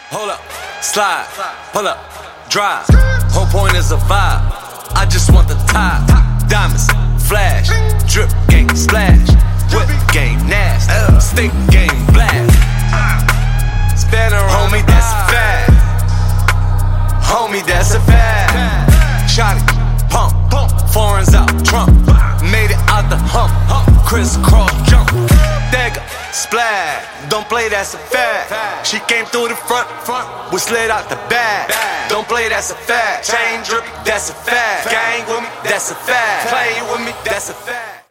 Hold up, slide, pull up, drive. Whole point is a vibe. I just want the top. Diamonds, flash, drip game, splash. Whip game, nasty, stick game, blast. Spin around, homie, that's a fact. Homie, that's a fact. Shotty, pump, foreigns out, Trump. Made it out the hump, crisscross jump. Dagger, splash, don't play, that's a fact. She came through the front, we slid out the back. Don't play, that's a fact. Chain drip, that's a fact. Gang with me, that's a fact. Play with me, that's a fact.